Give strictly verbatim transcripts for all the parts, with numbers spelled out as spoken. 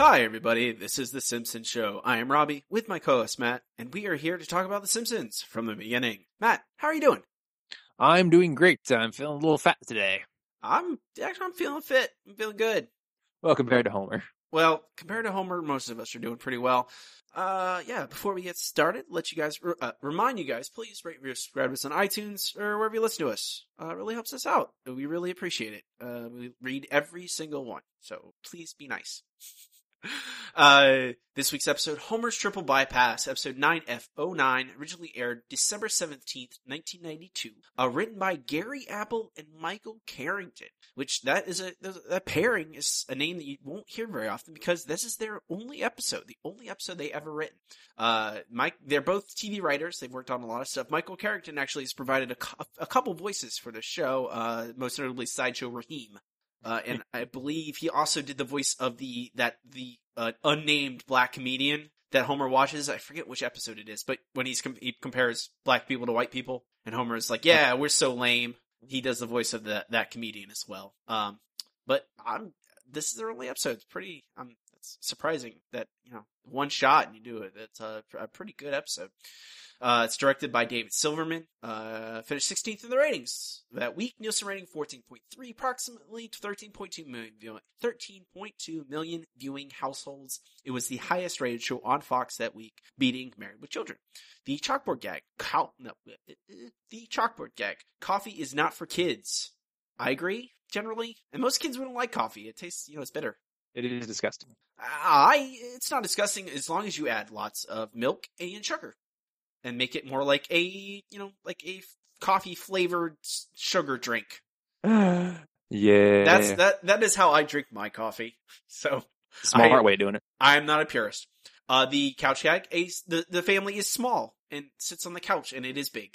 Hi, everybody. This is The Simpsons Show. I am Robbie with my co-host Matt, and we are here to talk about The Simpsons from the beginning. Matt, how are you doing? I'm doing great. I'm feeling a little fat today. I'm actually I'm feeling fit. I'm feeling good. Well, compared to Homer. Well, compared to Homer, most of us are doing pretty well. Uh, yeah, before we get started, let you guys, uh, remind you guys, please rate, review, subscribe us on iTunes or wherever you listen to us. Uh, it really helps us out. We really appreciate it. Uh, we read every single one, so please be nice. Uh, this week's episode, Homer's Triple Bypass, episode nine F oh nine, originally aired December seventeenth, nineteen ninety-two, uh, written by Gary Apple and Michael Carrington, which that is a, that pairing is a name that you won't hear very often because this is their only episode, the only episode they ever written. Uh, Mike, they're both T V writers. They've worked on a lot of stuff. Michael Carrington actually has provided a, a couple voices for the show, uh, most notably Sideshow Raheem. Uh, and I believe he also did the voice of the, that, the, uh, unnamed black comedian that Homer watches. I forget which episode it is, but when he's, com- he compares black people to white people, and Homer is like, yeah, we're so lame. He does the voice of the, that comedian as well. Um, but I'm, this is their only episode. It's pretty, um, it's surprising that, you know, one shot and you do it. It's a, a pretty good episode. Uh, it's directed by David Silverman, uh, finished sixteenth in the ratings that week. Nielsen rating fourteen point three, approximately thirteen point two million viewing, thirteen point two million viewing households. It was the highest rated show on Fox that week, beating Married with Children. The chalkboard gag, cow, no, the chalkboard gag, coffee is not for kids. I agree, generally, and most kids wouldn't like coffee. It tastes, you know, it's bitter. It is disgusting. I, it's not disgusting as long as you add lots of milk and sugar. And make it more like a, you know, like a coffee flavored sugar drink. Yeah. That's, that, that is how I drink my coffee. So. Smart I, way of doing it. I'm not a purist. Uh, the couch gag, a, the, the family is small and sits on the couch and it is big.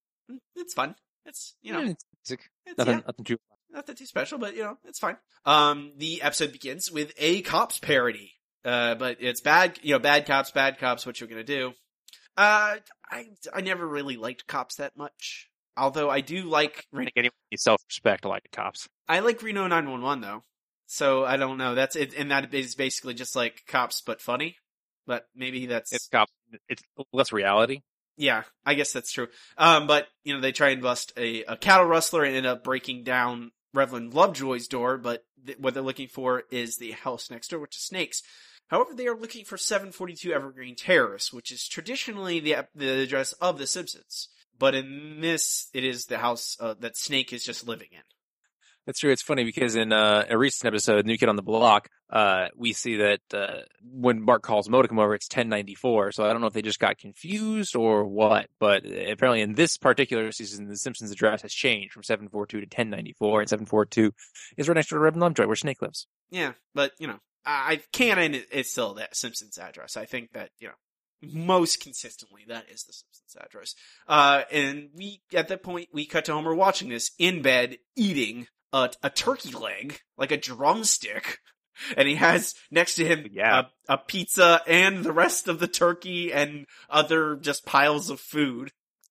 It's fun. It's, you know. Yeah, it's, it's, it's nothing, yeah, nothing too. Nothing too special, but, you know, it's fine. Um, the episode begins with a Cops parody. Uh, but it's bad, you know, bad cops, bad cops, what you're gonna do. Uh, I, I never really liked Cops that much. Although I do like... I think anyone needs self-respect like the Cops. I like Reno nine one one, though. So, I don't know. That's it, and that is basically just like Cops, but funny. But maybe that's... It's Cops. It's less reality. Yeah, I guess that's true. Um, but, you know, they try and bust a, a cattle rustler and end up breaking down Reverend Lovejoy's door, but th- what they're looking for is the house next door, which is Snake's. However, they are looking for seven forty-two Evergreen Terrace, which is traditionally the the address of The Simpsons. But in this, it is the house uh, that Snake is just living in. That's true. It's funny because in uh, a recent episode, New Kid on the Block, uh, we see that uh, when Bart calls Mo to come over, it's ten ninety-four. So I don't know if they just got confused or what. But apparently in this particular season, The Simpsons address has changed from seven forty-two to ten ninety-four. And seven forty-two is right next to Reverend Lovejoy, where Snake lives. Yeah, but, you know. I canon is still that Simpsons address. I think that, you know, most consistently that is the Simpsons address. Uh, and we, at that point, we cut to Homer watching this in bed, eating a, a turkey leg, like a drumstick. And he has next to him yeah. a, a pizza and the rest of the turkey and other just piles of food.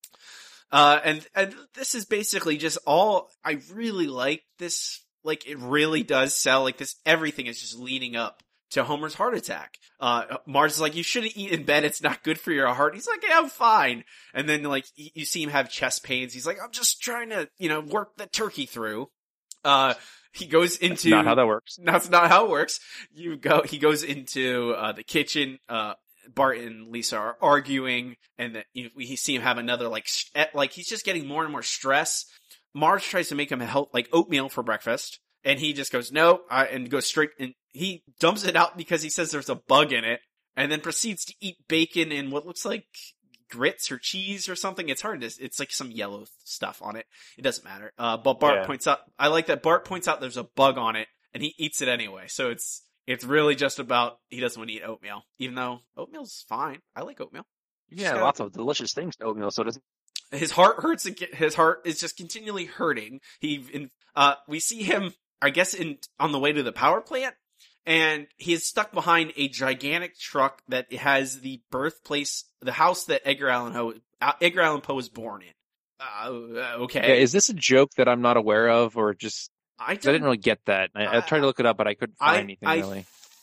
Uh, and, and this is basically just all, I really like this. Like, it really does sell, like this, everything is just leading up to Homer's heart attack. Uh, Marge is like, you shouldn't eat in bed, it's not good for your heart. He's like, yeah, I'm fine. And then, like, you see him have chest pains. He's like, I'm just trying to, you know, work the turkey through. Uh, he goes into... That's not how that works. That's not how it works. You go, he goes into, uh, the kitchen, uh, Bart and Lisa are arguing, and that, you know, we see him have another, like, like, he's just getting more and more stress. Marge tries to make him a help, like oatmeal for breakfast, and he just goes, no, uh, and goes straight, and he dumps it out because he says there's a bug in it, and then proceeds to eat bacon and what looks like grits or cheese or something. It's hard to, it's like some yellow stuff on it. It doesn't matter. Uh, but Bart yeah. points out, I like that Bart points out there's a bug on it, and he eats it anyway. So it's, it's really just about, he doesn't want to eat oatmeal, even though oatmeal's fine. I like oatmeal. Yeah, lots of delicious things to oatmeal, so does His heart hurts. His heart is just continually hurting. He, in, uh, we see him, I guess, in on the way to the power plant, and he is stuck behind a gigantic truck that has the birthplace, the house that Edgar Allan Poe, Edgar Allan Poe was born in. Uh, okay. Yeah, is this a joke that I'm not aware of, or just I, I didn't really get that. I, I tried to look it up, but I couldn't find I, anything I really.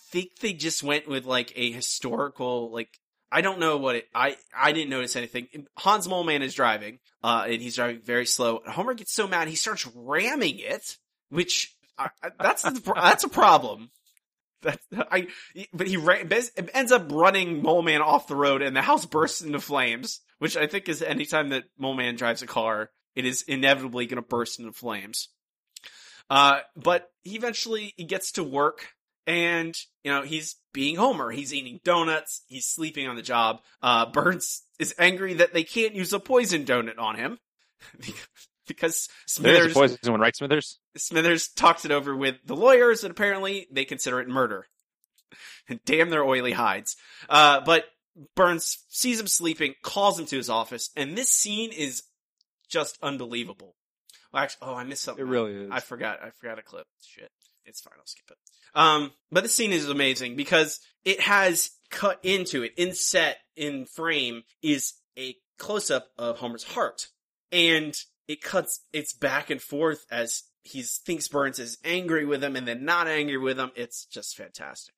think they just went with like a historical, like, I don't know what it, I, I didn't notice anything. Hans Mole Man is driving, uh, and he's driving very slow. Homer gets so mad, he starts ramming it, which, I, I, that's, that's a problem. That, I, but he ra- ends up running Mole Man off the road, and the house bursts into flames, which I think is anytime that Mole Man drives a car, it is inevitably going to burst into flames. Uh, but he eventually, he gets to work, and, you know, he's being Homer. He's eating donuts. He's sleeping on the job. Uh, Burns is angry that they can't use a poison donut on him. Because Smithers, There's a poison one, right, Smithers? Smithers talks it over with the lawyers, and apparently they consider it murder. And damn their oily hides. Uh, but Burns sees him sleeping, calls him to his office, and this scene is just unbelievable. Well, actually, oh, I missed something. It really is. I forgot. I forgot a clip. Shit. It's fine. I'll skip it. Um, but this scene is amazing because it has cut into it, in set, in frame, is a close-up of Homer's heart. And it cuts, it's back and forth as he thinks Burns is angry with him and then not angry with him. It's just fantastic.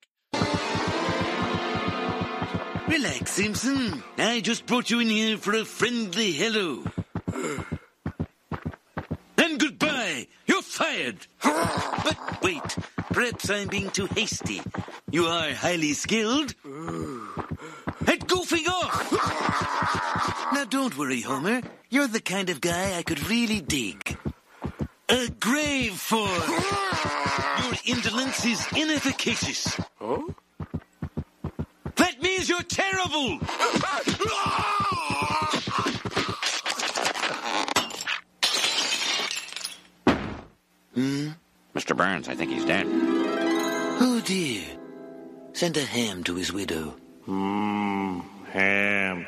Relax, Simpson. I just brought you in here for a friendly hello. And goodbye. You're fired. But wait, perhaps I'm being too hasty. You are highly skilled at goofing off. Now don't worry, Homer. You're the kind of guy I could really dig. A grave for. Your indolence is inefficacious. Oh? That means you're terrible! Hmm? Mister Burns, I think he's dead. Oh dear. Send a ham to his widow. Mmm, ham.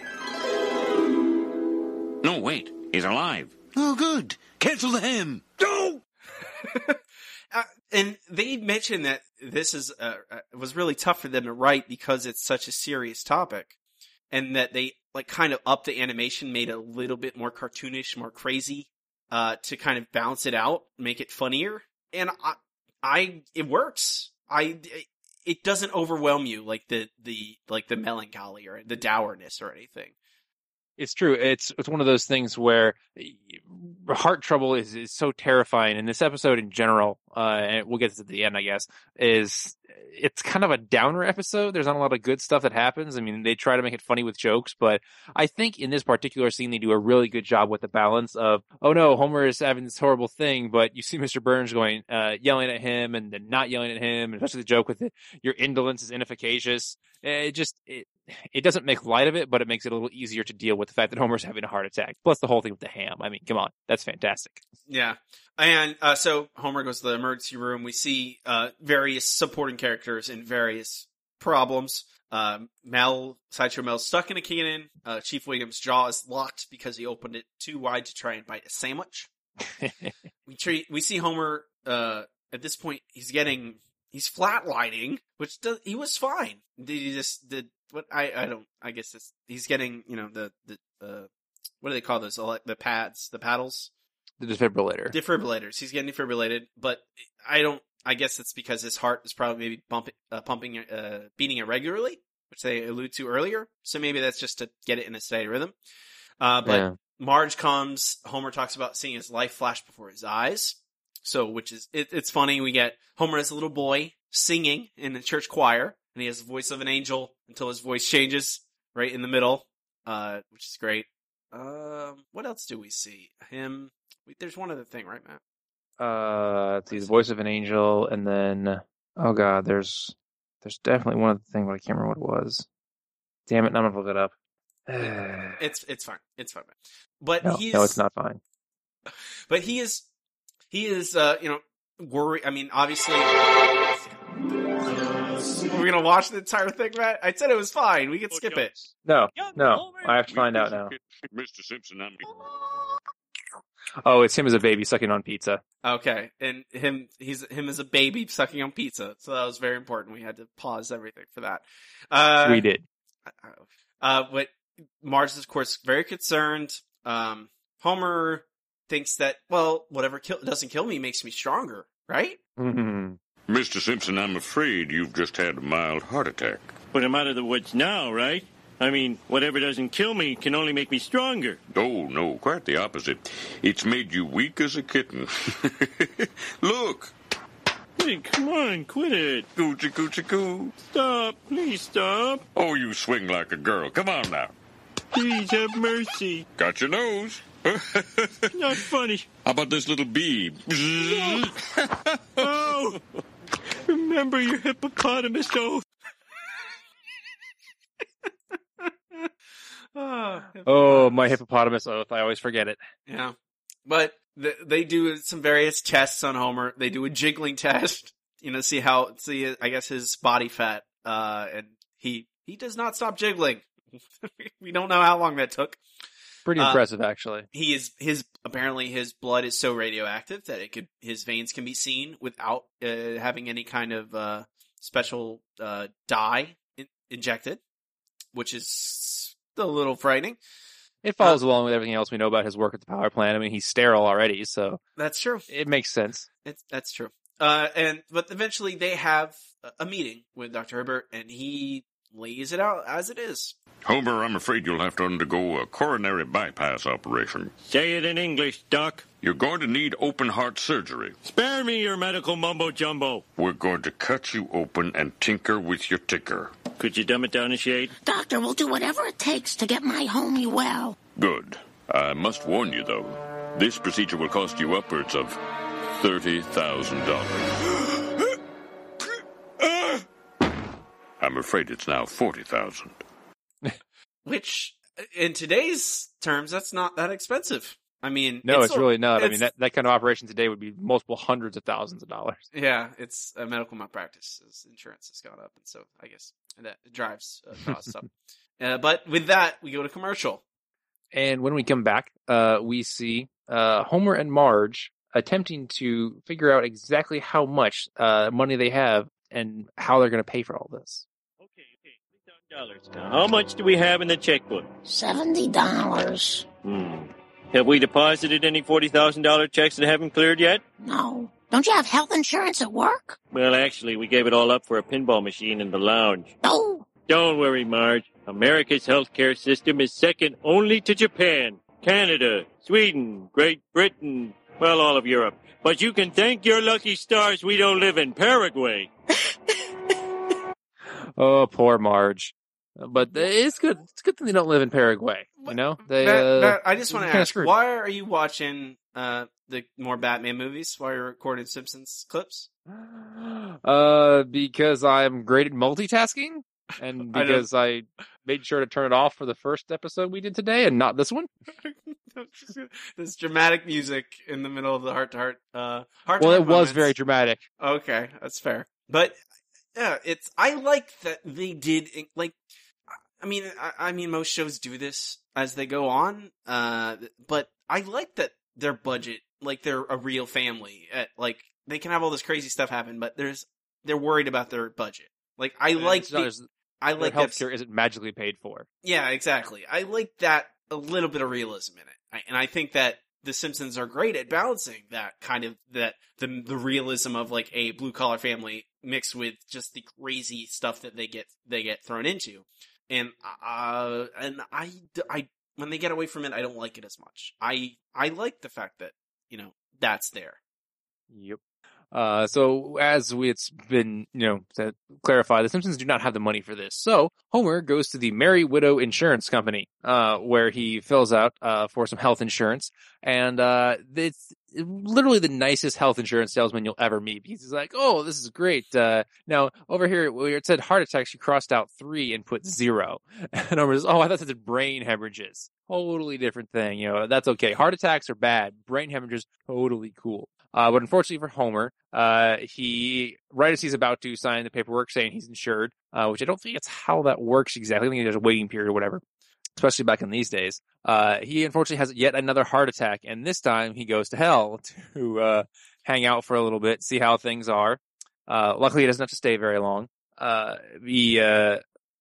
No, wait. He's alive. Oh good. Cancel the ham. No! Uh, and they mentioned that this is uh, uh, was really tough for them to write because it's such a serious topic, and that they like kind of upped the animation, made it a little bit more cartoonish, more crazy, uh, to kind of balance it out, make it funnier. And I, I, it works. I, it doesn't overwhelm you like the the like the melancholy or the dourness or anything. It's true. It's it's one of those things where heart trouble is, is so terrifying. And this episode in general, uh, and we'll get to the end, I guess, is it's kind of a downer episode. There's not a lot of good stuff that happens. I mean, they try to make it funny with jokes, but I think in this particular scene, they do a really good job with the balance of, oh no, Homer is having this horrible thing, but you see Mister Burns going, uh, yelling at him and then not yelling at him, and especially the joke with it, your indolence is inefficacious. It just, it, it doesn't make light of it, but it makes it a little easier to deal with the fact that Homer's having a heart attack. Plus the whole thing with the ham. I mean, come on. That's fantastic. Yeah. And uh, so Homer goes to the emergency room. We see uh, various supporting characters in various problems. Uh, Mel, Sideshow Mel's stuck in a cannon. Uh, Chief Wiggum's jaw is locked because he opened it too wide to try and bite a sandwich. we treat, we see Homer, uh, at this point, he's getting, he's flatlining, which does, he was fine. Did he just, did, what, I, I don't, I guess it's, he's getting, you know, the, the, uh, what do they call those? The pads, the paddles? The defibrillator. Defibrillators. He's getting defibrillated, but I don't, I guess it's because his heart is probably maybe bumping, uh, pumping, uh, beating irregularly, which they allude to earlier. So maybe that's just to get it in a steady rhythm. Uh, but Yeah. Marge comes, Homer talks about seeing his life flash before his eyes. So, which is, it, it's funny. We get Homer as a little boy singing in the church choir, and he has the voice of an angel until his voice changes right in the middle, uh, which is great. Um, what else do we see? Him, there's one other thing, right, Matt? Uh, let's see, the voice of an angel, and then, oh god, there's, there's definitely one other thing, but I can't remember what it was. Damn it, none of them look it up. It's, it's fine. It's fine. But no, he's, no, it's not fine. But he is, he is, uh, you know, worry. I mean, obviously, we're gonna watch the entire thing, Matt. I said it was fine. We can skip it. No, no, I have to find out now. Mister Simpson, I'm... Oh, it's him as a baby sucking on pizza. Okay, and him, he's him as a baby sucking on pizza. So that was very important. We had to pause everything for that. Uh, we did. Uh, but Marge is, of course, very concerned. Um, Homer thinks that, well, whatever kill, doesn't kill me makes me stronger, right? Mm-hmm. Mister Simpson, I'm afraid you've just had a mild heart attack. But I'm out of the woods now, right? I mean, whatever doesn't kill me can only make me stronger. Oh, no, quite the opposite. It's made you weak as a kitten. Look! Hey, come on, quit it. Coochie coochie coo. Stop, please stop. Oh, you swing like a girl. Come on now. Please have mercy. Got your nose. Not funny. How about this little bee? Oh! Remember your hippopotamus oath. Oh, Oh, my hippopotamus oath. I always forget it. Yeah. But th- they do some various tests on Homer. They do a jiggling test, you know, see how, see, I guess his body fat, uh, and he, he does not stop jiggling. We don't know how long that took. Pretty Uh, impressive, actually. He is, his, apparently his blood is so radioactive that it could, his veins can be seen without, uh, having any kind of, uh, special, uh, dye in- injected, which is a little frightening. It follows along with everything else we know about his work at the power plant. I mean, he's sterile already, so That's true. it makes sense. It's, that's true. Uh, and, but eventually they have a- a meeting with Doctor Herbert and he lays it out as it is. Homer, I'm afraid you'll have to undergo a coronary bypass operation. Say it in English, Doc. You're going to need open heart surgery. Spare me your medical mumbo-jumbo. We're going to cut you open and tinker with your ticker. Could you dumb it down a shade? Doctor will do whatever it takes to get my homie well. Good. I must warn you, though. This procedure will cost you upwards of thirty thousand dollars. I'm afraid it's now forty thousand dollars. Which, in today's terms, that's not that expensive. I mean, No, it's, a- really not. I it's- mean, that, that kind of operation today would be multiple hundreds of thousands of dollars. Yeah, it's a medical malpractice. As insurance has gone up, and so I guess that drives uh, costs up. Uh, but with that, we go to commercial. And when we come back, uh, we see uh, Homer and Marge attempting to figure out exactly how much uh, money they have and how they're going to pay for all this. Okay, okay. three thousand dollars. Now, how much do we have in the checkbook? Seventy dollars. Hmm. Have we deposited any forty thousand dollars checks that haven't cleared yet? No. Don't you have health insurance at work? Well, actually, we gave it all up for a pinball machine in the lounge. No. Don't worry, Marge. America's healthcare system is second only to Japan, Canada, Sweden, Great Britain, well, all of Europe. But you can thank your lucky stars we don't live in Paraguay. Oh, poor Marge. But it's good. It's good that they don't live in Paraguay. You know, they. Matt, uh, Matt, I just want to kinda ask, screwed. why are you watching uh, the more Batman movies while you're recording Simpsons clips? Uh, because I'm great at multitasking, and I don't- because I, made sure to turn it off for the first episode we did today, and not this one. This dramatic music in the middle of the heart to heart. Uh, heart Well, it was very dramatic. Okay, that's fair. But yeah, it's I like that they did like. I mean, I, I mean, most shows do this as they go on. Uh, but I like that their budget, like they're a real family. At, like they can have all this crazy stuff happen, but there's they're worried about their budget. Like I like It's not the, as- I their like that. healthcare isn't magically paid for. Yeah, exactly. I like that a little bit of realism in it, I, and I think that the Simpsons are great at balancing that kind of that the the realism of like a blue collar family mixed with just the crazy stuff that they get they get thrown into, and uh and I I when they get away from it, I don't like it as much. I I like the fact that you know that's there. Yep. Uh, so as we, it's been, you know, to clarify, the Simpsons do not have the money for this. So Homer goes to the Merry Widow Insurance Company, uh, where he fills out, uh, for some health insurance. And, uh, it's literally the nicest health insurance salesman you'll ever meet. Because he's like, oh, this is great. Uh, now over here, where it said heart attacks, you crossed out three and put zero. And Homer says, oh, I thought it said brain hemorrhages. Totally different thing. You know, that's okay. Heart attacks are bad. Brain hemorrhages, totally cool. Uh, but unfortunately for Homer, uh, he, right as he's about to sign the paperwork saying he's insured, uh, which I don't think that's how that works exactly. I think there's a waiting period or whatever, especially back in these days. Uh, he unfortunately has yet another heart attack, and this time he goes to hell to, uh, hang out for a little bit, see how things are. Uh, luckily he doesn't have to stay very long. Uh, he, uh,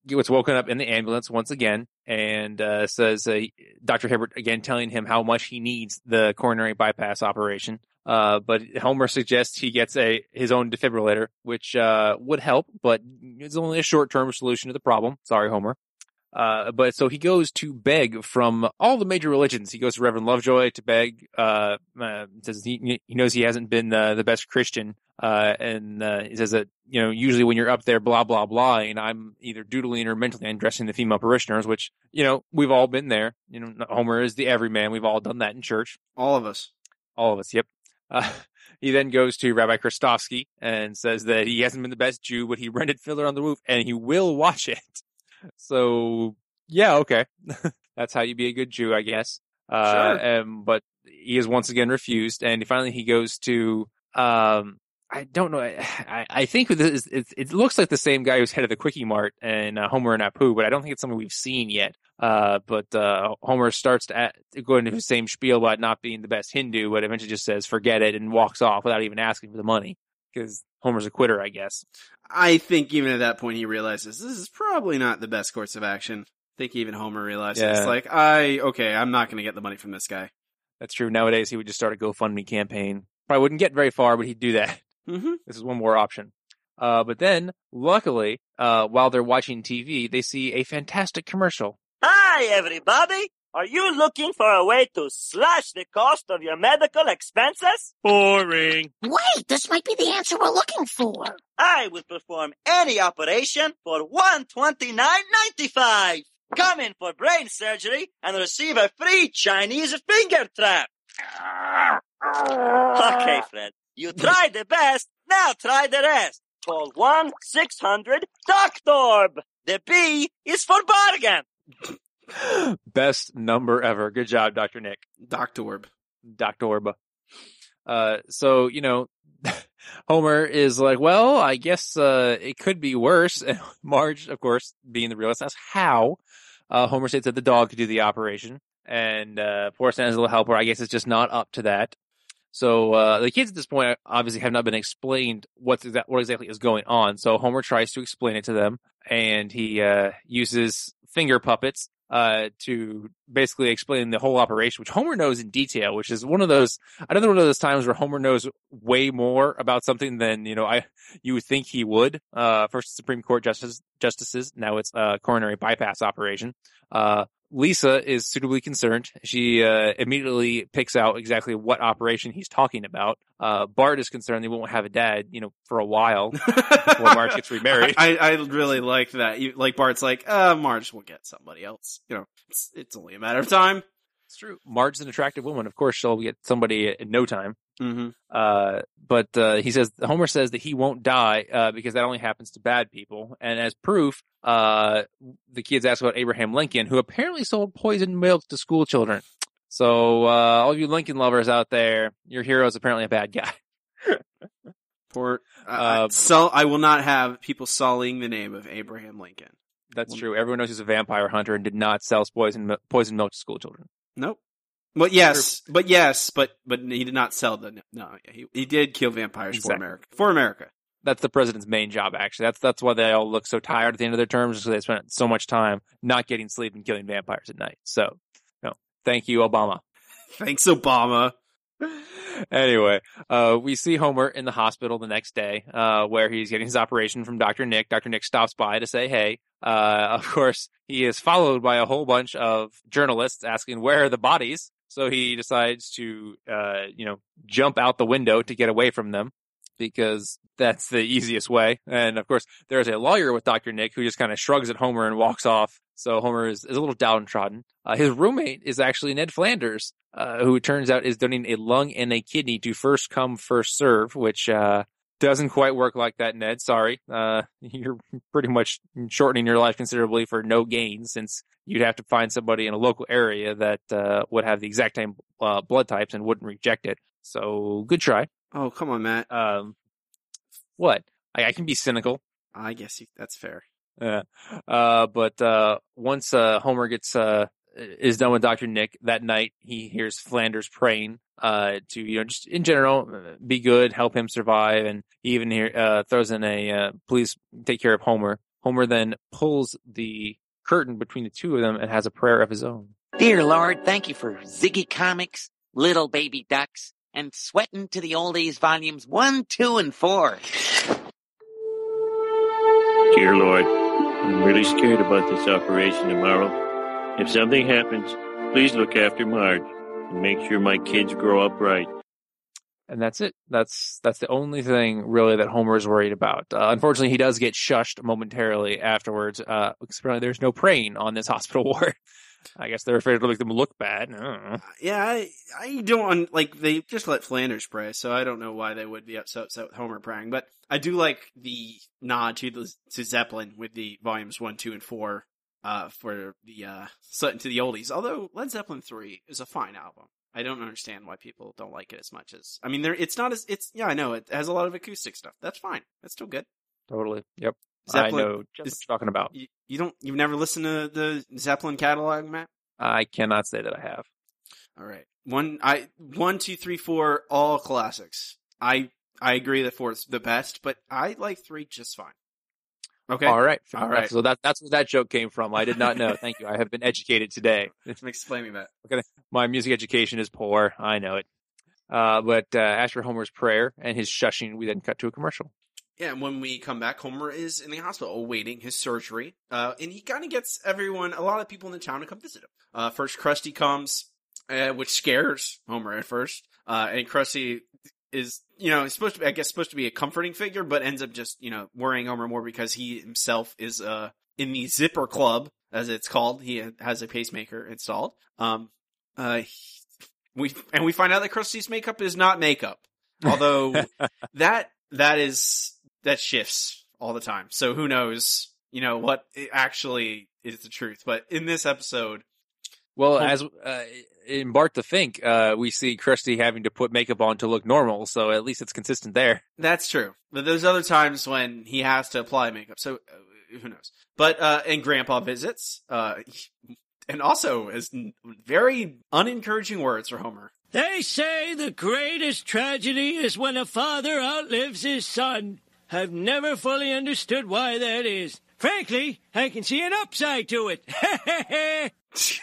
gets woken up in the ambulance once again and uh, says uh, Doctor Hibbert again telling him how much he needs the coronary bypass operation. Uh, but Homer suggests he gets a his own defibrillator, which uh, would help, but it's only a short-term solution to the problem. Sorry, Homer. Uh, but so he goes to beg from all the major religions. He goes to Reverend Lovejoy to beg. Uh, uh says he, he knows he hasn't been uh, the best Christian. Uh, and uh, he says that, you know, usually when you're up there, blah, blah, blah, and I'm either doodling or mentally undressing the female parishioners, which, you know, we've all been there. You know, Homer is the everyman. We've all done that in church. All of us. All of us, yep. Uh, he then goes to Rabbi Kristofsky and says that he hasn't been the best Jew, but he rented Fiddler on the Roof and he will watch it. So, yeah, okay. That's how you be a good Jew, I guess. Uh, Sure. Um, but he is once again refused. And finally he goes to, um, I don't know. I, I think this is, it, it looks like the same guy who's head of the Quickie Mart and uh, Homer and Apu, but I don't think it's something we've seen yet. Uh, but uh, Homer starts to, at, to go into his same spiel about not being the best Hindu, but eventually just says, forget it, and walks off without even asking for the money. Because Homer's a quitter, I guess. I think even at that point he realizes this is probably not the best course of action. I think even Homer realizes, Yeah. like, I, okay, I'm not going to get the money from this guy. That's true. Nowadays, he would just start a GoFundMe campaign. Probably wouldn't get very far, but he'd do that. Mm-hmm. This is one more option. Uh, but then, luckily, uh, while they're watching T V, they see a fantastic commercial. Hi, everybody. Are you looking for a way to slash the cost of your medical expenses? Boring. Wait, this might be the answer we're looking for. I will perform any operation for one hundred twenty-nine dollars and ninety-five cents. Come in for brain surgery and receive a free Chinese finger trap. Okay, Fred. You tried the best, now try the rest. Call one six hundred doctor. The B is for bargain. Best number ever. Good job, Doctor Nick. Doctorb. Doctor Orba. Uh, so, you know, Homer is like, well, I guess, uh, it could be worse. And Marge, of course, being the realist, asks how. Uh, Homer states that the dog could do the operation. And, uh, poor Santa's little helper, I guess it's just not up to that. So, uh, the kids at this point obviously have not been explained what's exa- what exactly is going on. So Homer tries to explain it to them, and he, uh, uses finger puppets, uh, to basically explain the whole operation, which Homer knows in detail, which is one of those, another one of those times where Homer knows way more about something than, you know, I, you would think he would. Uh, first Supreme Court justice, justices, now it's a coronary bypass operation. Uh, Lisa is suitably concerned. She uh, immediately picks out exactly what operation he's talking about. Uh, Bart is concerned they won't have a dad, you know, for a while before Marge gets remarried. I, I really like that. You, like Bart's like, uh, Marge will get somebody else. You know, it's, it's only a matter of time. It's true. Marge's an attractive woman. Of course, she'll get somebody in no time. Mm-hmm. Uh, but uh, he says Homer says that he won't die uh, because that only happens to bad people. And as proof, uh, the kids ask about Abraham Lincoln, who apparently sold poisoned milk to school children. So uh, all you Lincoln lovers out there, your hero is apparently a bad guy. Poor. Uh, Uh, so I will not have people sullying the name of Abraham Lincoln. That's true. Everyone knows he's a vampire hunter and did not sell poison mil- poisoned milk to school children. Nope. But yes, but yes, but but he did not sell the. No, he he did kill vampires Exactly. for America. For America. That's the president's main job, actually. That's that's why they all look so tired at the end of their terms, because they spent so much time not getting sleep and killing vampires at night. So, no, thank you, Obama. Thanks, Obama. Anyway, uh, we see Homer in the hospital the next day, uh, where he's getting his operation from Doctor Nick. Doctor Nick stops by to say, hey, uh, of course, he is followed by a whole bunch of journalists asking, where are the bodies? So he decides to, uh, you know, jump out the window to get away from them, because that's the easiest way. And of course, there's a lawyer with Doctor Nick who just kind of shrugs at Homer and walks off. So Homer is, is a little downtrodden. Uh, his roommate is actually Ned Flanders, uh, who it turns out is donating a lung and a kidney to first come, first serve, which, uh, doesn't quite work like that, Ned. Sorry. Uh, you're pretty much shortening your life considerably for no gain, since you'd have to find somebody in a local area that, uh, would have the exact same, uh, blood types and wouldn't reject it. So good try. Oh, come on, Matt. Um, what? I, I can be cynical. I guess you, that's fair. Yeah. Uh, but, uh, once, uh, Homer gets, uh, is done with Doctor Nick that night, he hears Flanders praying, uh, to, you know, just in general, be good, help him survive. And he even here, uh, throws in a, uh, please take care of Homer. Homer then pulls the curtain between the two of them and has a prayer of his own. Dear Lord, thank you for Ziggy Comics, Little Baby Ducks, and Sweatin' to the Oldies volumes one, two, and four. Dear Lord, I'm really scared about this operation tomorrow. If something happens, please look after Marge and make sure my kids grow up right. And that's it. That's that's the only thing really that Homer is worried about. Uh, unfortunately, he does get shushed momentarily afterwards. Uh, because apparently there's no praying on this hospital ward. I guess they're afraid to make them look bad. I don't know. Yeah, I, I don't, like, they just let Flanders pray, so I don't know why they would be upset, upset with Homer praying. But I do like the nod to the to Zeppelin with the volumes one, two, and four uh, for the uh, Sutton to the Oldies. Although Led Zeppelin three is a fine album. I don't understand why people don't like it as much as, I mean, there, it's not as, it's, yeah, I know, it has a lot of acoustic stuff. That's fine. That's still good. Totally. Yep. Zeppelin, I know just what you're talking about. You, you don't, you've never listened to the Zeppelin catalog, Matt? I cannot say that I have. All right. One, I, one, two, three, four, all classics. I, I agree that four's the best, but I like three just fine. Okay. All right. All right. So that, that's where that joke came from. I did not know. Thank you. I have been educated today. Thanks for explaining that. Okay. My music education is poor. I know it. Uh, but, uh, after Homer's prayer and his shushing, we then cut to a commercial. Yeah, and when we come back, Homer is in the hospital awaiting his surgery. Uh, and he kind of gets everyone, a lot of people in the town to come visit him. Uh, first Krusty comes, uh, which scares Homer at first. Uh, and Krusty is, you know, supposed to be, I guess, supposed to be a comforting figure, but ends up just, you know, worrying Homer more because he himself is, uh, in the Zipper Club, as it's called. He has a pacemaker installed. Um, uh, he, we, and we find out that Krusty's makeup is not makeup. Although, that, that is, that shifts all the time. So who knows, you know, what actually is the truth. But in this episode, Well, as uh, in Bart the Fink, uh, we see Krusty having to put makeup on to look normal, so at least it's consistent there. that's true. But there's other times when he has to apply makeup, so uh, who knows. But, uh, and Grandpa visits, uh, and also has very unencouraging words for Homer. They say the greatest tragedy is when a father outlives his son. I've never fully understood why that is. Frankly, I can see an upside to it. It's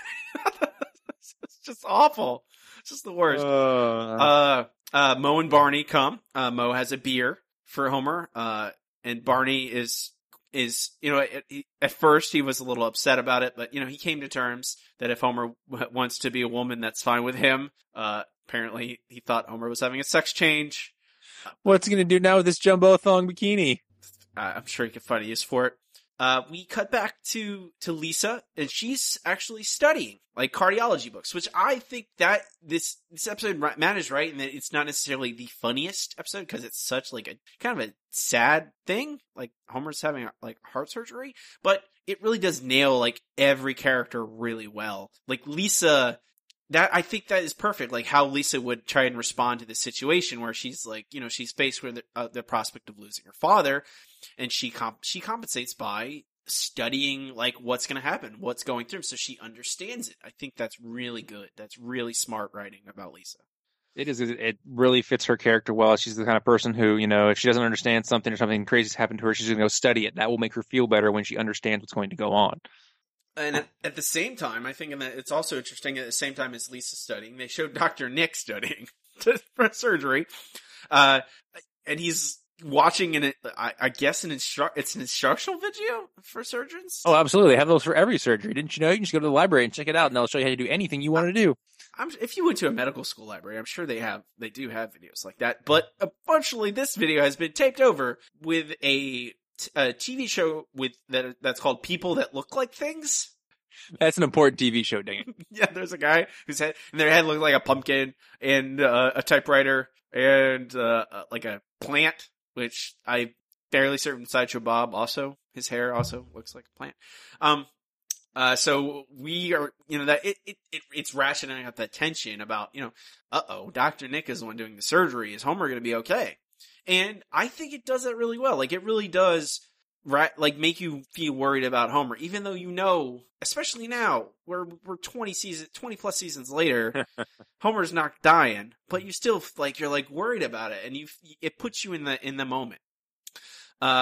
just awful. It's just the worst. Uh, Uh, uh, Mo and Barney come. Uh, Mo has a beer for Homer. Uh, and Barney is, is, you know, at, at first he was a little upset about it, but, you know, he came to terms that if Homer w- wants to be a woman, that's fine with him. Uh, apparently he thought Homer was having a sex change. What's he going to do now with this jumbo thong bikini? Uh, I'm sure he could find a use for it. Uh, we cut back to, to Lisa, and she's actually studying, like, cardiology books, which I think that this, this episode matters, right? And that it's not necessarily the funniest episode, because it's such, like, a, kind of a sad thing, like, Homer's having, like, heart surgery, but it really does nail, like, every character really well. Like, Lisa, that, I think that is perfect, like, how Lisa would try and respond to this situation, where she's, like, you know, she's faced with the, uh, the prospect of losing her father, and she comp- she compensates by studying, like, what's going to happen, what's going through, so she understands it. I think that's really good. That's really smart writing about Lisa. It is. It really fits her character well. She's the kind of person who, you know, if she doesn't understand something or something crazy's happened to her, she's going to go study it. That will make her feel better when she understands what's going to go on. And at, at the same time, I think in that it's also interesting, at the same time as Lisa studying, they showed Doctor Nick studying for surgery. Uh, and he's watching an, I, I guess an instru- it's an instructional video for surgeons. Oh, absolutely. They have those for every surgery. Didn't you know? You can just go to the library and check it out, and they'll show you how to do anything you want to do. I'm, if you went to a medical school library, I'm sure they have, they do have videos like that. But unfortunately, this video has been taped over with a, a T V show with that that's called People That Look Like Things. That's an important T V show, dang it. Yeah, there's a guy whose head, and their head looked like a pumpkin, and uh, a typewriter, and uh, uh, like a plant, which I fairly certain Sideshow Bob also, his hair also looks like a plant. Um, uh, so we are, you know, that it, it, it it's rationing out that tension about, you know, uh-oh, Doctor Nick is the one doing the surgery. Is Homer going to be okay? And I think it does that really well. Like, it really does, right, like, make you feel worried about Homer, even though you know, especially now, we're, we're twenty seasons, twenty plus seasons later, Homer's not dying, but you still, like, you're, like, worried about it, and you, it puts you in the, in the moment. Uh,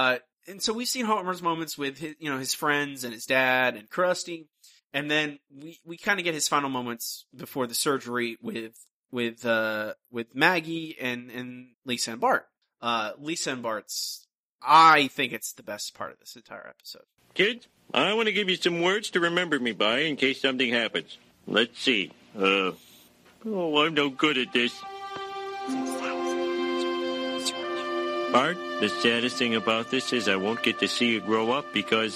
and so we've seen Homer's moments with his, you know, his friends and his dad and Krusty, and then we, we kind of get his final moments before the surgery with with uh with Maggie and and Lisa and Bart. Uh, Lisa and Bart's, I think it's the best part of this entire episode. Kids, I want to give you some words to remember me by in case something happens. Let's see. Uh, oh, I'm no good at this. Bart, the saddest thing about this is I won't get to see you grow up because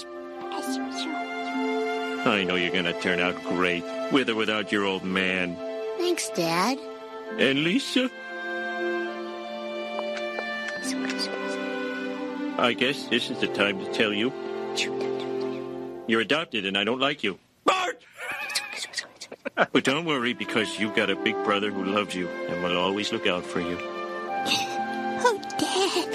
I know you're going to turn out great, with or without your old man. Thanks, Dad. And Lisa? I guess this is the time to tell you. You're adopted and I don't like you. Bart! But don't worry, because you've got a big brother who loves you and will always look out for you. Oh, Dad.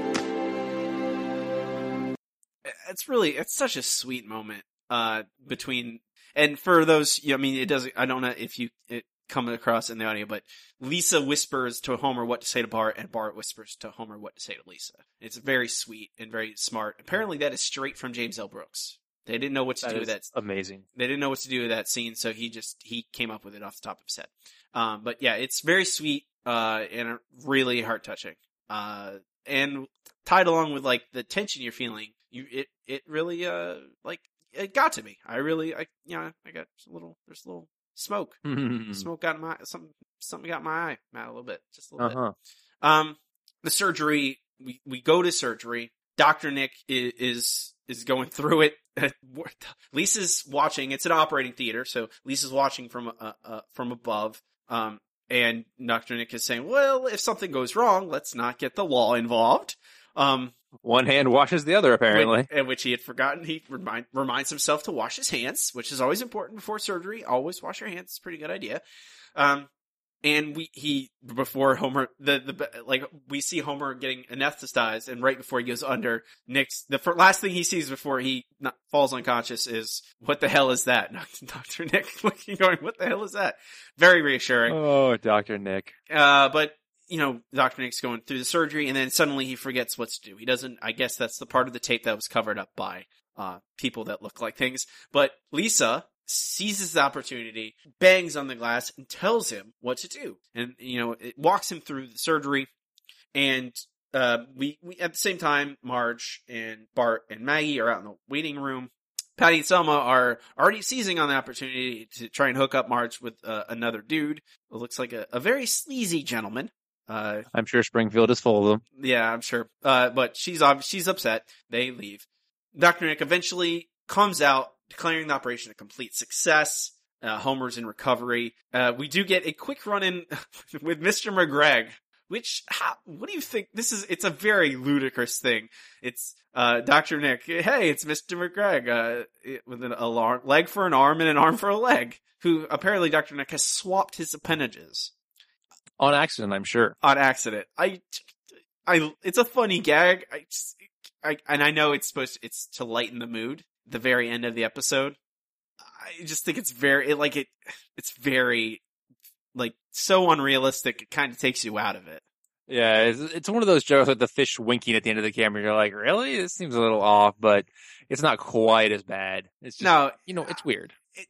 It's really, it's such a sweet moment, uh, between, and for those, I mean, it doesn't, I don't know if you, it come across in the audio, but Lisa whispers to Homer what to say to Bart, and Bart whispers to Homer what to say to Lisa. It's very sweet and very smart. Apparently that is straight from James L. Brooks. They didn't know what to That do with is that. amazing. They didn't know what to do with that scene, so he just, he came up with it off the top of his head. Um, but yeah, it's very sweet, uh, and really heart-touching. Uh, and tied along with, like, the tension you're feeling, you, it, it really, uh, like, it got to me. I really, I, you know, I got a little, there's a little smoke. Smoke got in my, something, something got in my eye, Matt, a little bit, just a little Uh-huh. bit. Um, the surgery, we, we go to surgery. Doctor Nick is, is, is going through it. Lisa's watching. It's an operating theater, so Lisa's watching from, uh, uh, from above. Um, and Doctor Nick is saying, well, if something goes wrong, let's not get the law involved. Um, One hand washes the other, apparently. Which, and which he had forgotten. He remind, reminds himself to wash his hands, which is always important before surgery. Always wash your hands. It's a pretty good idea. Um, and we, he, before Homer, the, the, like, we see Homer getting anesthetized, and right before he goes under, Nick's, the fir- last thing he sees before he not, falls unconscious is, what the hell is that? Doctor Nick looking, going, what the hell is that? Very reassuring. Oh, Doctor Nick. Uh, but, you know, Doctor Nick's going through the surgery, and then suddenly he forgets what to do. He doesn't, I guess that's the part of the tape that was covered up by, uh, people that look like things. But Lisa seizes the opportunity, bangs on the glass, and tells him what to do. And, you know, it walks him through the surgery, and, uh, we, we, at the same time, Marge and Bart and Maggie are out in the waiting room. Patty and Selma are already seizing on the opportunity to try and hook up Marge with, uh, another dude. It looks like a, a very sleazy gentleman. Uh, I'm sure Springfield is full of them. yeah, I'm sure. Uh, but she's ob- she's upset. They leave. Doctor Nick eventually comes out, declaring the operation a complete success. Uh, Homer's in recovery. Uh, we do get a quick run-in with Mister McGregor, which, how, what do you think? This is, it's a very ludicrous thing. It's, uh, Doctor Nick, hey, it's Mister McGregor, uh, it, with an a lar- leg for an arm and an arm for a leg, who apparently Doctor Nick has swapped his appendages. On accident, I'm sure. On accident. I, I, it's a funny gag. I just, I, and I know it's supposed to, it's to lighten the mood, the very end of the episode. I just think it's very, it, like it, it's very, like, so unrealistic, it kind of takes you out of it. Yeah, it's, it's one of those jokes with the fish winking at the end of the camera. You're like, really? This seems a little off, but it's not quite as bad. It's just, No, you know, it's weird. It,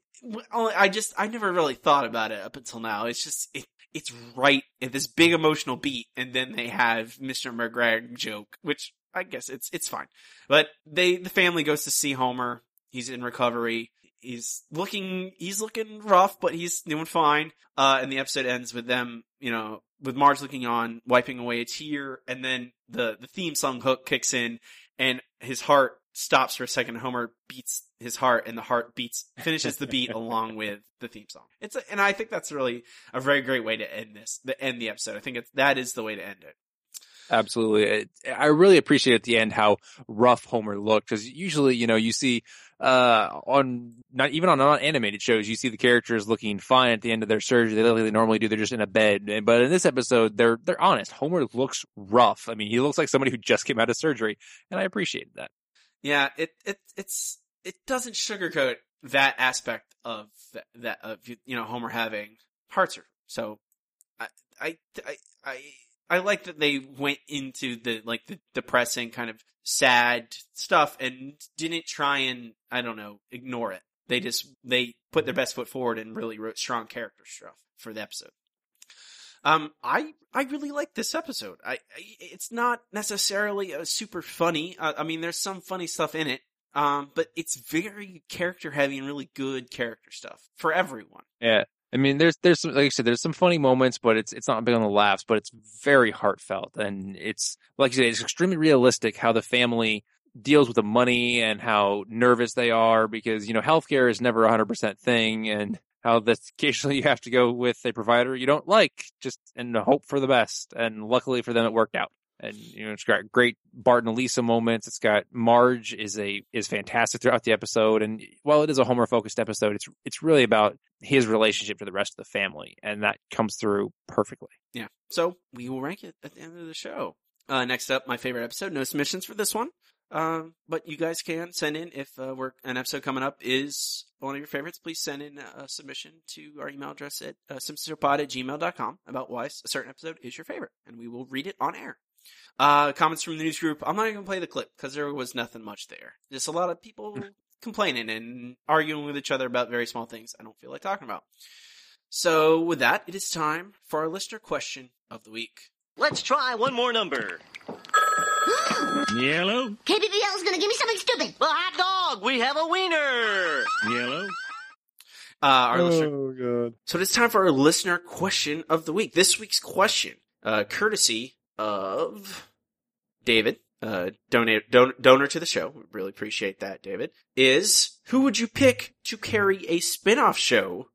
I just, I never really thought about it up until now. It's just, it, it's right at this big emotional beat, and then they have Mister McGregor joke, which I guess it's, it's fine. But they, the family goes to see Homer. He's in recovery. He's looking, he's looking rough, but he's doing fine. Uh, and the episode ends with them, you know, with Marge looking on, wiping away a tear, and then the, the theme song hook kicks in, and his heart stops for a second. Homer beats his heart, and the heart beats, finishes the beat along with the theme song. It's a, and I think that's really a very great way to end this, to end the episode. I think it's, that is the way to end it. Absolutely. It, I really appreciate at the end how rough Homer looked, because usually, you know, you see, uh, on, not even on non-animated shows, you see the characters looking fine at the end of their surgery. They literally normally do, they're just in a bed. But in this episode, they're, they're honest. Homer looks rough. I mean, he looks like somebody who just came out of surgery, and I appreciated that. Yeah, it, it, it's, it doesn't sugarcoat that aspect of that, that of, you know, Homer having heart surgery. So, I, I, I, I I like that they went into the, like, the depressing kind of sad stuff and didn't try and, I don't know, ignore it. They just, they put their best foot forward and really wrote strong character stuff for the episode. Um, I, I really like this episode. I, I it's not necessarily a super funny. Uh, I mean, there's some funny stuff in it. Um, but it's very character heavy and really good character stuff for everyone. Yeah. I mean, there's, there's some, like I said, there's some funny moments, but it's, it's not big on the laughs, but it's very heartfelt. And it's, like you said, it's extremely realistic how the family deals with the money and how nervous they are because, you know, healthcare is never a hundred percent thing and how that occasionally you have to go with a provider you don't like just and hope for the best. And luckily for them, it worked out. And, you know, it's got great Bart and Lisa moments. It's got Marge is a, is fantastic throughout the episode. And while it is a Homer focused episode, it's, it's really about his relationship to the rest of the family. And that comes through perfectly. Yeah. So we will rank it at the end of the show. Uh, next up, my favorite episode. No submissions for this one. Um, but you guys can send in if uh, we're, an episode coming up is one of your favorites. Please send in a submission to our email address at uh, simpsonspod at gmail dot com about why a certain episode is your favorite. And we will read it on air. Uh, comments from the news group. I'm not even going to play the clip because there was nothing much there. Just a lot of people complaining and arguing with each other about very small things I don't feel like talking about. So with that, it is time for our listener question of the week. Let's try one more number. Yellow? K B B L is gonna give me something stupid. Well, hot dog, we have a wiener. Yellow? Uh, our listener. Oh, God. So it's time for our listener question of the week. This week's question, uh, courtesy of David, uh, donate, don- donor to the show. We really appreciate that, David. Is who would you pick to carry a spin-off show,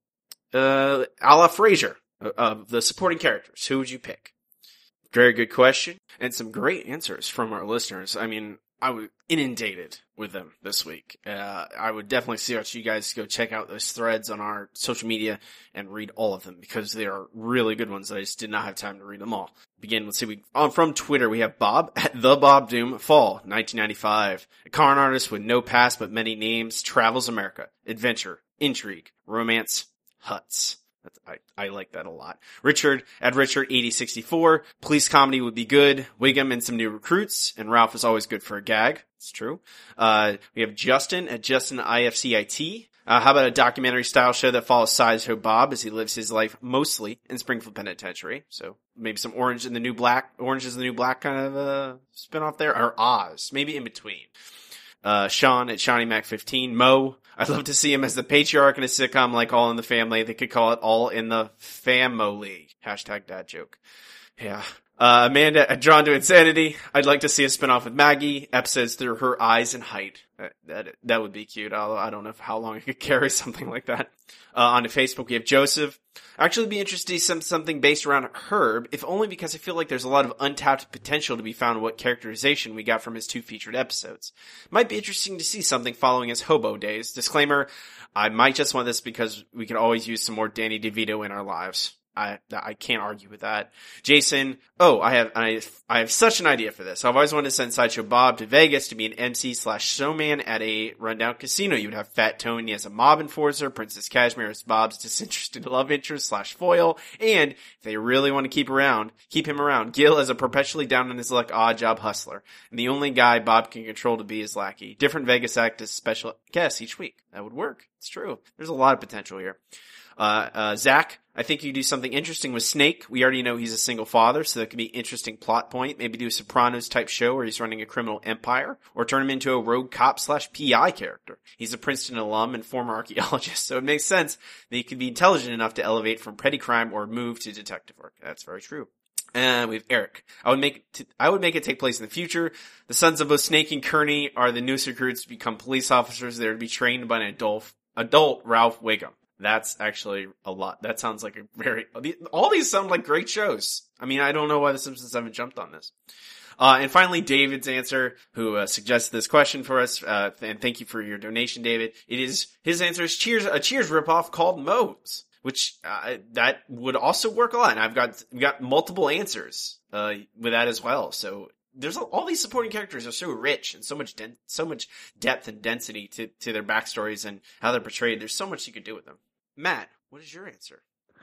uh, a la Frasier, uh, of the supporting characters? Who would you pick? Very good question and some great answers from our listeners. I mean, I was inundated with them this week. Uh, I would definitely suggest you guys go check out those threads on our social media and read all of them because they are really good ones that I just did not have time to read them all. Begin, let's see, we, on from Twitter, we have Bob at the Bob Doom, fall, nineteen ninety-five. A con artist with no past but many names, travels America, adventure, intrigue, romance, huts. That's, I, I like that a lot. Richard at Richard eighty sixty-four. Police comedy would be good. Wiggum and some new recruits. And Ralph is always good for a gag. It's true. Uh, we have Justin at Justin I F C I T. Uh, how about a documentary style show that follows Sideshow Bob as he lives his life mostly in Springfield Penitentiary? So maybe some Orange and the New Black, Orange is the New Black kind of, uh, spinoff there. Or Oz. Maybe in between. Uh, Sean at Shawnee Mac fifteen. Mo, I'd love to see him as the patriarch in a sitcom like All in the Family. They could call it All in the Family. Hashtag dad joke. Yeah. Uh, Amanda at Drawn to Insanity. I'd like to see a spinoff with Maggie. Episodes through her eyes and height. That, that, that would be cute. Although I don't know if, how long I could carry something like that. Uh, on to Facebook, we have Joseph. Actually be interested to see some, something based around Herb, if only because I feel like there's a lot of untapped potential to be found in what characterization we got from his two featured episodes. Might be interesting to see something following his hobo days. Disclaimer, I might just want this because we can always use some more Danny DeVito in our lives. I I can't argue with that. Jason, oh, I have I I have such an idea for this. I've always wanted to send Sideshow Bob to Vegas to be an M C slash showman at a rundown casino. You would have Fat Tony as a mob enforcer, Princess Cashmere as Bob's disinterested love interest slash foil, and if they really want to keep around, keep him around, Gil as a perpetually down on his luck odd job hustler, and the only guy Bob can control to be his lackey. Different Vegas act as special guests each week. That would work. It's true. There's a lot of potential here. Uh, uh, Zach, I think you do something interesting with Snake. We already know he's a single father, so that could be an interesting plot point. Maybe do a Sopranos type show where he's running a criminal empire, or turn him into a rogue cop slash P I character. He's a Princeton alum and former archaeologist, so it makes sense that he could be intelligent enough to elevate from petty crime or move to detective work. That's very true. And we have Eric. I would make it t- I would make it take place in the future. The sons of both Snake and Kearney are the newest recruits to become police officers. They're to be trained by an adult, adult Ralph Wiggum. That's actually a lot. That sounds like a very, all these sound like great shows. I mean, I don't know why the Simpsons haven't jumped on this. Uh, and finally, David's answer, who uh, suggested this question for us, uh, and thank you for your donation, David. It is, his answer is Cheers, a Cheers ripoff called Moe's, which, uh, that would also work a lot. And I've got, we've got multiple answers, uh, with that as well. So there's a, all these supporting characters are so rich and so much, den- so much depth and density to, to their backstories and how they're portrayed. There's so much you could do with them. Matt, what is your answer?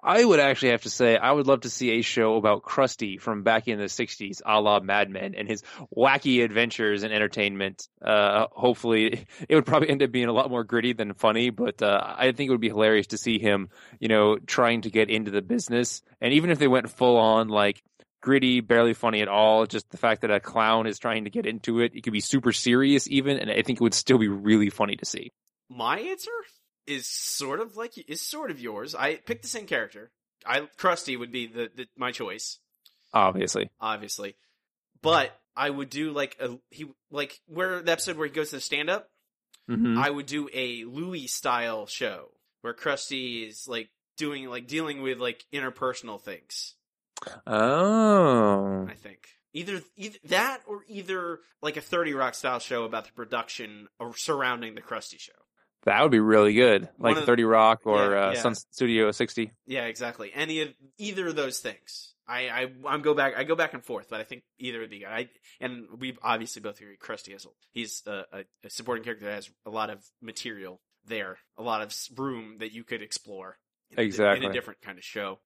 I would actually have to say I would love to see a show about Krusty from back in the sixties, a la Mad Men, and his wacky adventures and entertainment. Uh, hopefully, it would probably end up being a lot more gritty than funny, but uh, I think it would be hilarious to see him, you know, trying to get into the business. And even if they went full on, like, gritty, barely funny at all, just the fact that a clown is trying to get into it, it could be super serious even, and I think it would still be really funny to see. My answer is sort of like is sort of yours. I picked the same character. I Krusty would be the, the my choice, obviously. Obviously, but I would do like a he like where the episode where he goes to the stand up. Mm-hmm. I would do a Louis style show where Krusty is like doing like dealing with like interpersonal things. Oh, I think either either that or either like a thirty Rock style show about the production or surrounding the Krusty show. That would be really good, like of, thirty Rock or yeah, uh, yeah. Sun Studio sixty. Yeah, exactly. Any of either of those things. I I I'm go back. I go back and forth, but I think either would be good. I and we obviously both agree. Krusty has he's a, a, a supporting character that has a lot of material there, a lot of room that you could explore. In exactly a, in a different kind of show.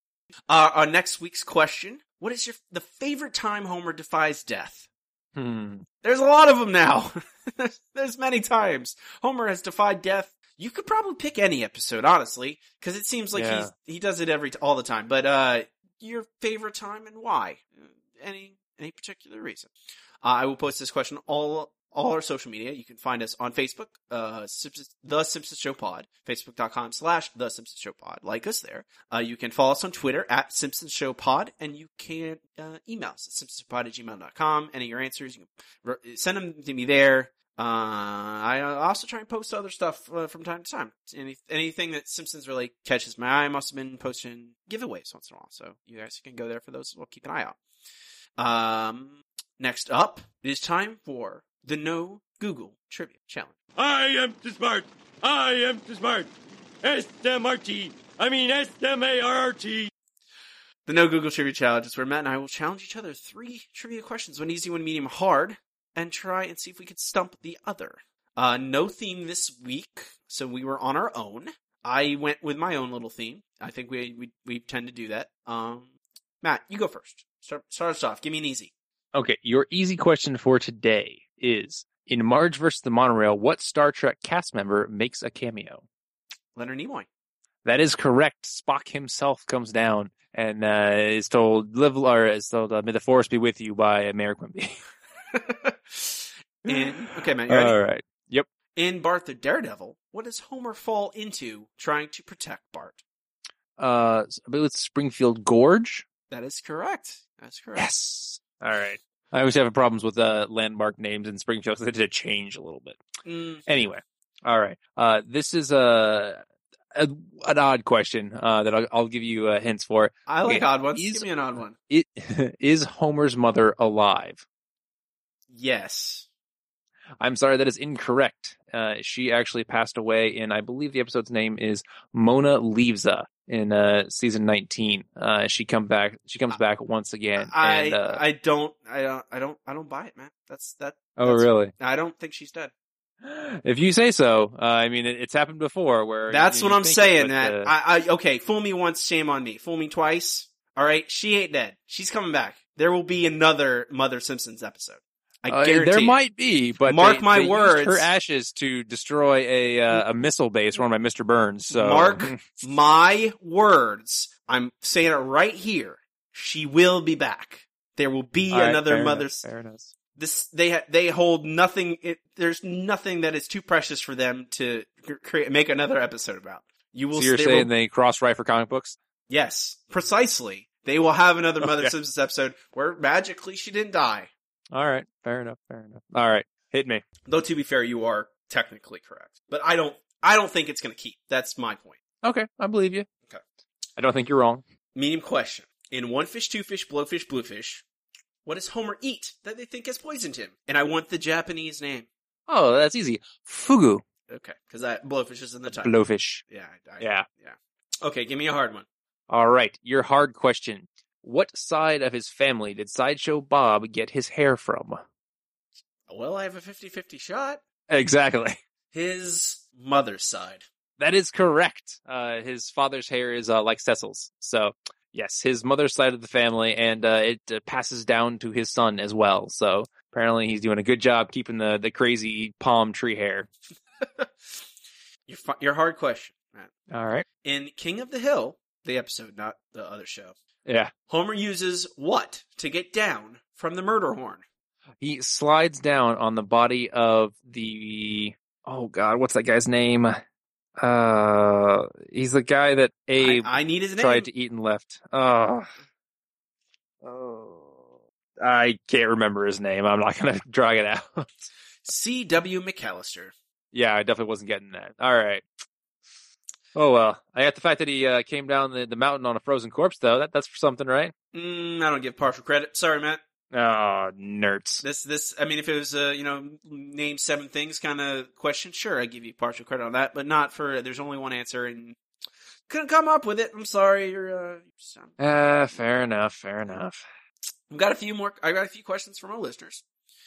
Uh, our next week's question: what is your the favorite time Homer defies death? Hmm. There's a lot of them now. there's, there's many times Homer has defied death. You could probably pick any episode, honestly, because it seems like yeah. he's he does it every all the time. But uh, your favorite time and why? Any any particular reason? Uh, I will post this question all all our social media. You can find us on Facebook, uh, Simpsons, The Simpsons Show Pod, facebook.com slash The Simpsons Show Pod. Like us there. Uh, you can follow us on Twitter at Simpsons Show Pod, and you can uh, email us at simpsonspod at gmail dot com. Any of your answers, you can re- send them to me there. Uh, I also try and post other stuff uh, from time to time. Any, anything that Simpsons really catches my eye. I must have been posting giveaways once in a while, so you guys can go there for those as well. Keep an eye out. Um, next up, it is time for the No Google Trivia Challenge. I am too smart. I am too smart. S M R T. I mean S M A R R T. The No Google Trivia Challenge is where Matt and I will challenge each other three trivia questions, one easy, one medium, hard, and try and see if we could stump the other. Uh, no theme this week, so we were on our own. I went with my own little theme. I think we we, we tend to do that. Um, Matt, you go first. Start, start us off. Give me an easy. Okay, your easy question for today is, in Marge versus the Monorail, what Star Trek cast member makes a cameo? Leonard Nimoy. That is correct. Spock himself comes down and uh, is told, "Live," or is told, uh, "May the Force be with you" by Mayor Quimby. In, okay, man, you ready? All right. Yep. In Bart the Daredevil, what does Homer fall into trying to protect Bart? Uh, I believe it's Springfield Gorge. That is correct. That's correct. Yes. All right. I always have problems with uh, landmark names in Springfield, so they did change a little bit. Mm. Anyway. All right. Uh, this is a, a an odd question uh, that I'll, I'll give you uh, hints for. I like okay. odd ones. Is, Give me an odd one. It, is Homer's mother alive? Yes. I'm sorry, that is incorrect. Uh, she actually passed away, and I believe the episode's name is Mona Leavesa in uh, season nineteen. Uh, she come back. She comes back once again. I and, uh, I don't I don't I don't I don't buy it, man. That's that. Oh, that's, really? I don't think she's dead. If you say so. Uh, I mean, it, it's happened before. Where that's you know, what you I'm think saying. it, but, That uh, I, I okay. Fool me once, shame on me. Fool me twice. All right, she ain't dead. She's coming back. There will be another Mother Simpsons episode. I uh, guarantee there it. might be, but mark they, my they words. Used her ashes to destroy a uh, a missile base run by Mister Burns. So mark my words. I'm saying it right here. She will be back. There will be All right, another fair Mother. Enough, fair enough. This they ha- they hold nothing. It, there's nothing that is too precious for them to create make another episode about. You will. So you're they saying will, they cross-write for comic books? Yes, precisely. They will have another Mother Okay. Simpsons episode where magically she didn't die. All right, fair enough, fair enough. All right, hit me. Though to be fair, you are technically correct, but I don't. I don't think it's going to keep. That's my point. Okay, I believe you. Okay. I don't think you're wrong. Medium question: in One Fish, Two Fish, Blowfish, Bluefish, what does Homer eat that they think has poisoned him? And I want the Japanese name. Oh, that's easy. Fugu. Okay, because that Blowfish is in the title. Blowfish. Yeah, I, I, Yeah. yeah. Okay, give me a hard one. All right, your hard question. What side of his family did Sideshow Bob get his hair from? Well, I have a fifty-fifty shot. Exactly. His mother's side. That is correct. Uh, his father's hair is uh, like Cecil's. So, yes, his mother's side of the family, and uh, it uh, passes down to his son as well. So, apparently he's doing a good job keeping the, the crazy palm tree hair. Your, fu- your hard question, Matt. All right. In King of the Hill, the episode, not the other show, Yeah. Homer uses what to get down from the murder horn? He slides down on the body of the... Oh, God, what's that guy's name? Uh, he's the guy that Abe I, I need his name. tried to eat and left. Oh. Oh. I can't remember his name. I'm not going to drag it out. C W McAllister. Yeah, I definitely wasn't getting that. All right. Oh, well. I got the fact that he uh, came down the, the mountain on a frozen corpse, though. That That's for something, right? Mm, I don't give partial credit. Sorry, Matt. Oh, nerds. This, this, I mean, if it was a, you know, name seven things kind of question, sure, I give you partial credit on that, but not for, there's only one answer and couldn't come up with it. I'm sorry. You're, uh, Uh, fair enough, fair enough. I've got a few more, I got a few questions from our listeners.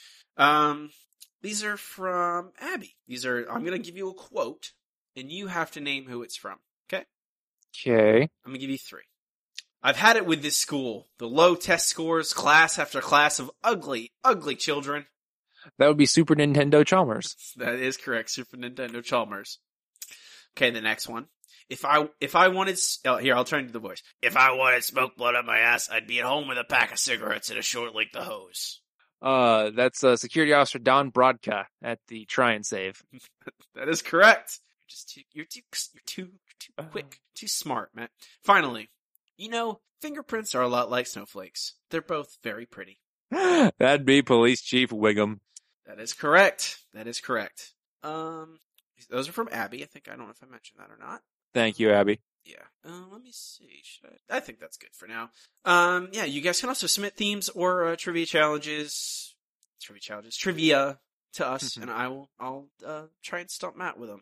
Um, these are from Abby. These are, I'm going to give you a quote and you have to name who it's from. Okay? Okay. I'm going to give you three. I've had it with this school. The low test scores, class after class of ugly, ugly children. That would be Super Nintendo Chalmers. That is correct. Super Nintendo Chalmers. Okay, the next one. If I, if I wanted, oh, here, I'll turn to the voice. If I wanted smoke blood up my ass, I'd be at home with a pack of cigarettes and a short length of hose. Uh, that's uh, Security Officer Don Brodka at the Try and Save. That is correct. You're just too, you're too, you're too, too quick, too smart, man. Finally. You know, fingerprints are a lot like snowflakes. They're both very pretty. That'd be Police Chief Wiggum. That is correct. That is correct. Um, those are from Abby. I think, I don't know if I mentioned that or not. Thank you, Abby. Yeah. Uh, let me see. Should I? I think that's good for now. Um, yeah, you guys can also submit themes or uh, trivia challenges, trivia challenges, trivia to us, and I will, I'll uh, try and stump Matt with them.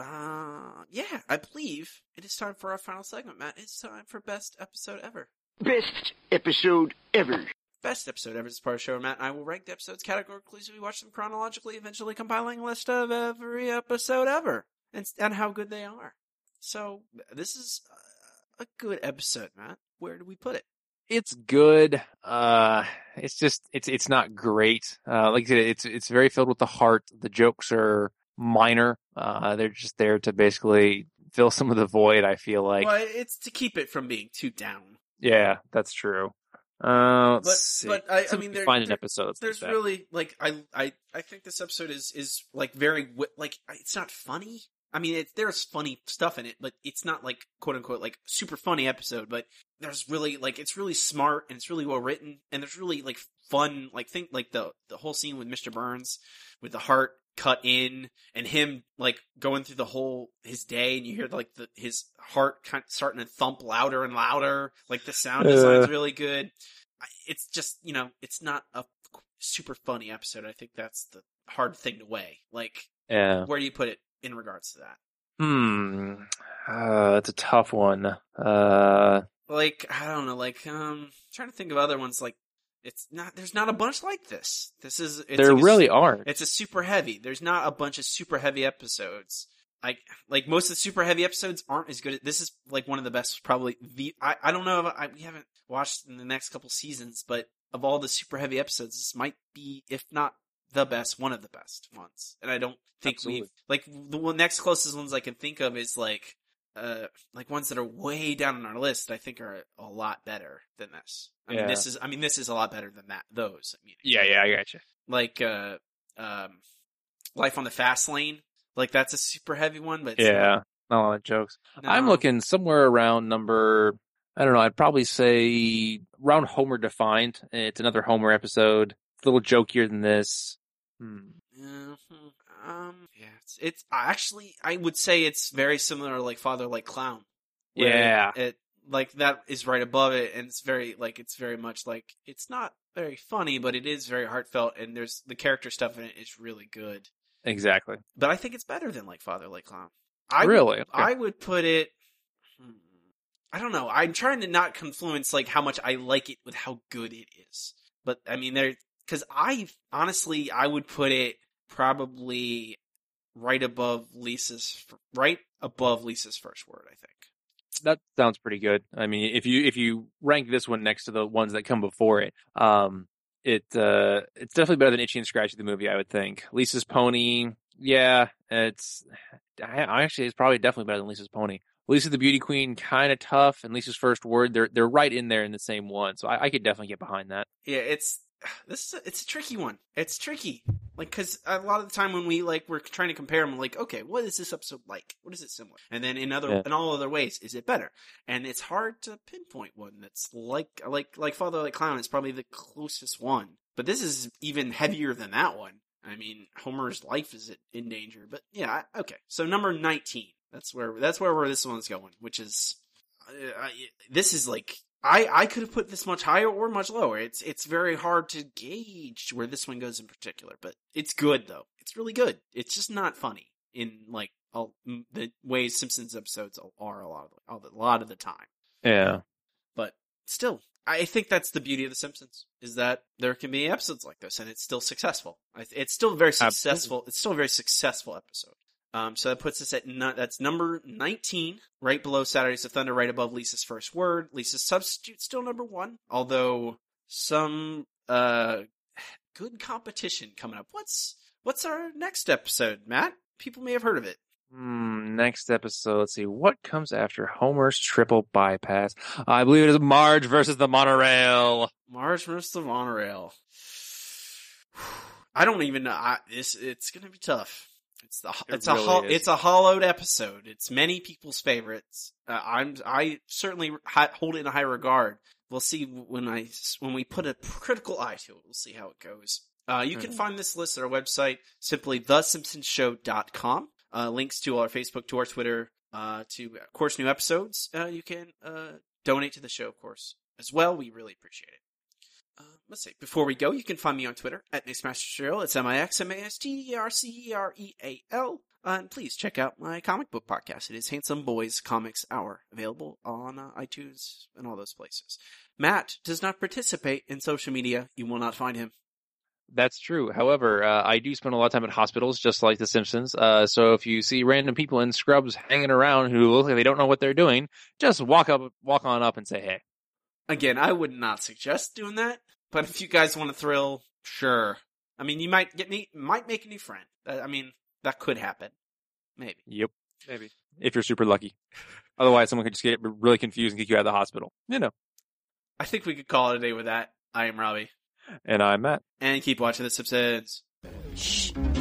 Uh, yeah, I believe it is time for our final segment, Matt. It's time for best episode ever. Best episode ever. Best episode ever is part of the show, Matt. And I will rank the episodes categorically so we watch them chronologically, eventually compiling a list of every episode ever and, and how good they are. So, this is a good episode, Matt. Where do we put it? It's good. Uh, it's just, it's, it's not great. Uh, like I said, it's, it's very filled with the heart. The jokes are minor. Uh, they're just there to basically fill some of the void, I feel like. Well, it's to keep it from being too down. Yeah, that's true. Uh, let's but, see. but I, I mean, there, find an there, episode. There's like really, like, I, I, I think this episode is, is like very, like, it's not funny. I mean, it, there's funny stuff in it, but it's not like, quote unquote, like, super funny episode, but there's really, like, it's really smart, and it's really well written, and there's really, like, fun, like, think, like, the, the whole scene with Mister Burns, with the heart cut in, and him, like, going through the whole, his day, and you hear, like, the, his heart kind of starting to thump louder and louder, like, the sound design's uh. really good. It's just, you know, it's not a super funny episode. I think that's the hard thing to weigh. Like, yeah. Where do you put it in regards to that? Hmm. Uh, that's a tough one. Uh, like, I don't know, like, um, I'm trying to think of other ones, like, it's not, there's not a bunch like this. This is, it's there like really a, aren't. It's a super heavy. There's not a bunch of super heavy episodes. Like, like most of the super heavy episodes aren't as good. This is like one of the best, probably the, I, I don't know if I, we haven't watched in the next couple seasons, but of all the super heavy episodes, this might be, if not the best, one of the best ones. And I don't think Absolutely. we've, like, the one, next closest ones I can think of is like, uh, like ones that are way down on our list, I think are a lot better than this. I yeah. mean, this is, I mean, this is a lot better than that, those. I mean, yeah, yeah, I gotcha. Like, uh, um, Life on the Fast Lane. Like, that's a super heavy one, but... Yeah, not a lot of jokes. No. I'm looking somewhere around number, I don't know, I'd probably say around Homer Defined. It's another Homer episode. It's a little jokier than this. Hmm. Mm-hmm. Um, yeah, it's, it's actually, I would say it's very similar to, like, Father Like Clown. Yeah. It, like, that is right above it, and it's very, like, it's very much, like, it's not very funny, but it is very heartfelt, and there's, the character stuff in it is really good. Exactly. But I think it's better than, like, Father Like Clown. I really? Would, okay. I would put it... Hmm, I don't know. I'm trying to not confluence, like, how much I like it with how good it is. But, I mean, there... Because I... Honestly, I would put it probably right above Lisa's... Right above Lisa's first word, I think. That sounds pretty good. I mean, if you if you rank this one next to the ones that come before it, um, it uh, it's definitely better than Itchy and Scratchy the movie, I would think. Lisa's Pony, yeah, it's I actually it's probably definitely better than Lisa's Pony. Lisa the Beauty Queen, kind of tough, and Lisa's First Word, they're they're right in there in the same one, so I, I could definitely get behind that. Yeah, it's this is a, it's a tricky one. It's tricky, like because a lot of the time when we like we're trying to compare them, like okay, what is this episode like? What is it similar? And then in other Yeah. in all other ways, is it better? And it's hard to pinpoint one that's like like like Father Like Clown is probably the closest one, but this is even heavier than that one. I mean, Homer's life is in danger, but yeah, okay. So number nineteen. That's where that's where, where this one's going, which is uh, I, this is like I I could have put this much higher or much lower. It's it's very hard to gauge where this one goes in particular, but it's good though. It's really good. It's just not funny in like all, the ways Simpsons episodes are a lot of the, a lot of the time. Yeah, but still, I think that's the beauty of The Simpsons, is that there can be episodes like this, and it's still successful. It's still a very successful. Absolutely. It's still a very successful episode. Um, so that puts us at no, that's number nineteen, right below Saturdays of Thunder, right above Lisa's First Word. Lisa's Substitute still number one, although some uh good competition coming up. What's what's our next episode, Matt? People may have heard of it. Hmm, next episode, let's see. What comes after Homer's triple bypass? I believe it is Marge versus the monorail. Marge versus the monorail. I don't even know. I, it's, it's going to be tough. It's the, It it's really a, ho- is. it's a hollowed episode. It's many people's favorites. Uh, I'm, I certainly hi- hold it in high regard. We'll see when I, when we put a critical eye to it. We'll see how it goes. Uh, you can find this list at our website, simply the simpsons show dot com. Uh, links to our Facebook, to our Twitter, uh, to, of course, new episodes. Uh, you can, uh, donate to the show, of course, as well. We really appreciate it. Uh, let's see. Before we go, you can find me on Twitter at Mixmastercereal. It's M I X M A S T E R C E R E A L. Uh, and please check out my comic book podcast. It is Handsome Boys Comics Hour, available on uh, iTunes and all those places. Matt does not participate in social media. You will not find him. That's true. However, uh, I do spend a lot of time at hospitals, just like The Simpsons. Uh, so if you see random people in scrubs hanging around who look like they don't know what they're doing, just walk up, walk on up and say, hey. Again, I would not suggest doing that, but if you guys want to thrill, sure. I mean, you might get me, might make a new friend. I mean, that could happen. Maybe. Yep. Maybe. If you're super lucky. Otherwise, someone could just get really confused and kick you out of the hospital. You know. I think we could call it a day with that. I am Robbie. And I'm Matt. And keep watching The Simpsons. Shh.